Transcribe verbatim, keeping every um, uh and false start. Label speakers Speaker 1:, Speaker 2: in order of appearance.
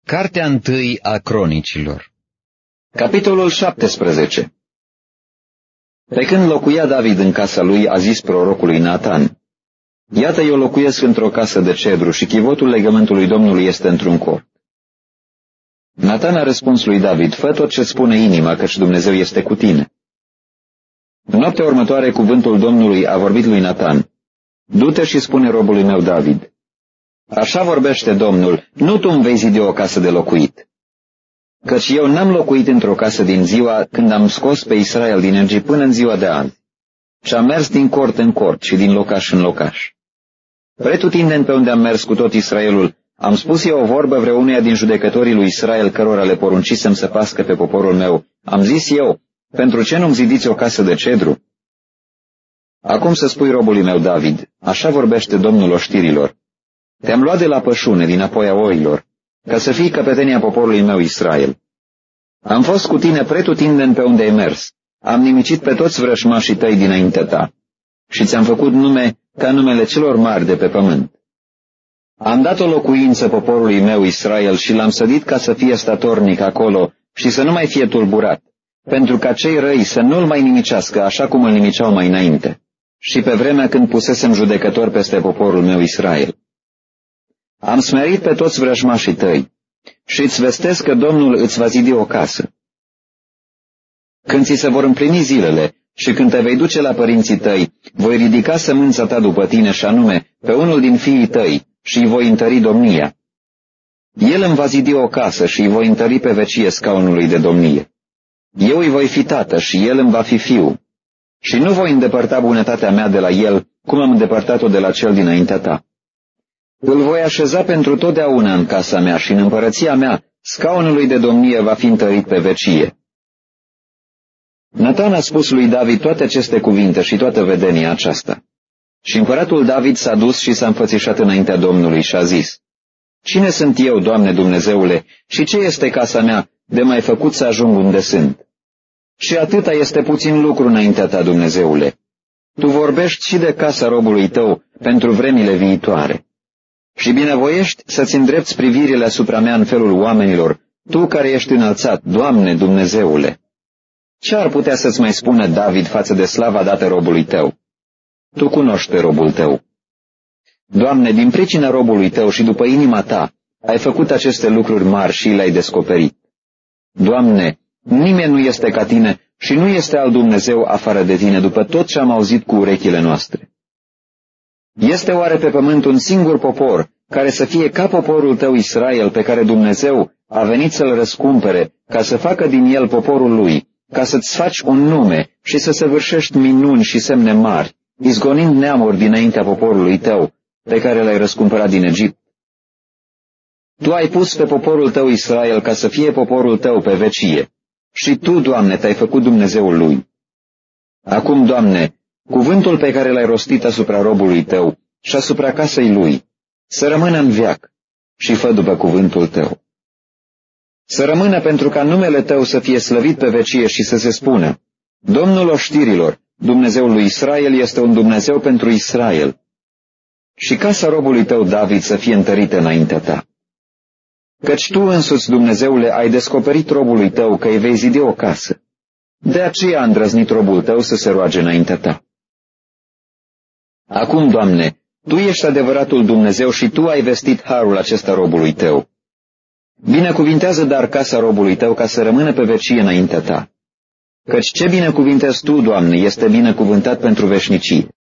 Speaker 1: Cartea întâi a Cronicilor.
Speaker 2: Capitolul șaptesprezece. Pe când locuia David în casa lui, a zis prorocului Natan: Iată, eu locuiesc într-o casă de cedru și chivotul legământului Domnului este într-un cort. Natan a răspuns lui David: Fă tot ce spune inima, căci Dumnezeu este cu tine. În noaptea următoare, cuvântul Domnului a vorbit lui Natan: Du-te și spune robului meu David: Așa vorbește Domnul, nu tu îmi vei zidi o casă de locuit. Căci eu n-am locuit într-o casă din ziua când am scos pe Israel din Egipt până în ziua de azi, și am mers din cort în cort și din locaș în locaș. Pretutindeni pe unde am mers cu tot Israelul, am spus eu o vorbă vreuneia din judecătorii lui Israel, cărora le poruncisem să pască pe poporul meu. Am zis eu: Pentru ce nu-mi zidiți o casă de cedru? Acum să spui robului meu David: Așa vorbește Domnul oștirilor: Te-am luat de la pășune, din apoi a oilor, ca să fii căpetenia poporului meu Israel. Am fost cu tine pretutindeni pe unde ai mers, am nimicit pe toți vrășmașii tăi dinaintea ta și ți-am făcut nume ca numele celor mari de pe pământ. Am dat o locuință poporului meu Israel și l-am sădit ca să fie statornic acolo și să nu mai fie tulburat, pentru ca cei răi să nu-l mai nimicească așa cum îl nimiceau mai înainte, și pe vremea când pusesem judecător peste poporul meu Israel. Am smerit pe toți vrăjmașii tăi și îți vestesc că Domnul îți va zidi o casă. Când ți se vor împlini zilele și când te vei duce la părinții tăi, voi ridica sămânța ta după tine, și anume pe unul din fiii tăi, și îi voi întări domnia. El îmi va zidi o casă și îi voi întări pe vecie scaunului de domnie. Eu îi voi fi tată și el îmi va fi fiu, și nu voi îndepărta bunătatea mea de la el, cum am îndepărtat-o de la cel dinaintea ta. Îl voi așeza pentru totdeauna în casa mea și în împărăția mea scaunului de domnie va fi întărit pe vecie. Natan a spus lui David toate aceste cuvinte și toată vedenia aceasta. Și împăratul David s-a dus și s-a înfățișat înaintea Domnului și a zis: Cine sunt eu, Doamne Dumnezeule, și ce este casa mea de m-ai făcut să ajung unde sunt? Și atâta este puțin lucru înaintea ta, Dumnezeule. Tu vorbești și de casa robului tău pentru vremile viitoare. Și binevoiești să-ți îndrepți privirile asupra mea în felul oamenilor, tu care ești înălțat, Doamne Dumnezeule. Ce ar putea să-ți mai spună David față de slava dată robului tău? Tu cunoști robul tău. Doamne, din pricina robului tău și după inima ta, ai făcut aceste lucruri mari și le-ai descoperit. Doamne, nimeni nu este ca tine și nu este alt Dumnezeu afară de tine, după tot ce am auzit cu urechile noastre. Este oare pe pământ un singur popor care să fie ca poporul tău Israel, pe care Dumnezeu a venit să-l răscumpere, ca să facă din el poporul lui, ca să-ți faci un nume și să săvârșești minuni și semne mari, izgonind neamuri dinaintea poporului tău, pe care l-ai răscumpărat din Egipt? Tu ai pus pe poporul tău Israel ca să fie poporul tău pe vecie, și tu, Doamne, te-ai făcut Dumnezeul lui. Acum, Doamne, cuvântul pe care l-ai rostit asupra robului tău și asupra casei lui, să rămână în veac, și fă după cuvântul tău. Să rămână pentru ca numele tău să fie slăvit pe vecie și să se spună: Domnul oștirilor, Dumnezeul lui Israel, este un Dumnezeu pentru Israel. Și casa robului tău David să fie întărită înaintea ta. Căci tu însuți, Dumnezeule, ai descoperit robului tău că îi vei zidi o casă. De aceea a îndrăznit robul tău să se roage înaintea ta. Acum, Doamne, tu ești adevăratul Dumnezeu și tu ai vestit harul acesta robului tău. Binecuvintează dar casa robului tău ca să rămână pe vecie înaintea ta. Căci ce binecuvintezi tu, Doamne, este binecuvântat pentru veșnicie.